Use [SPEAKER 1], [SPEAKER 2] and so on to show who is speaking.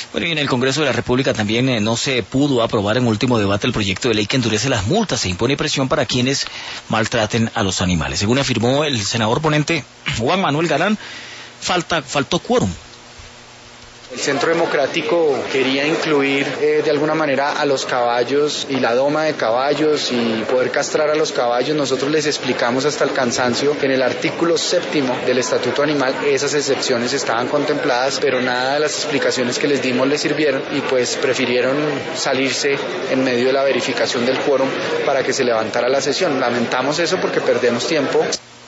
[SPEAKER 1] Bueno, y en el Congreso de la República también no se pudo aprobar en último debate el proyecto de ley que endurece las multas e impone presión para quienes maltraten a los animales. Según afirmó el senador ponente Juan Manuel Galán, faltó quórum.
[SPEAKER 2] El Centro Democrático quería incluir de alguna manera a los caballos y la doma de caballos y poder castrar a los caballos. Nosotros les explicamos hasta el cansancio que en el artículo 7º del Estatuto Animal esas excepciones estaban contempladas, pero nada de las explicaciones que les dimos les sirvieron y pues prefirieron salirse en medio de la verificación del quórum para que se levantara la sesión. Lamentamos eso porque perdemos tiempo.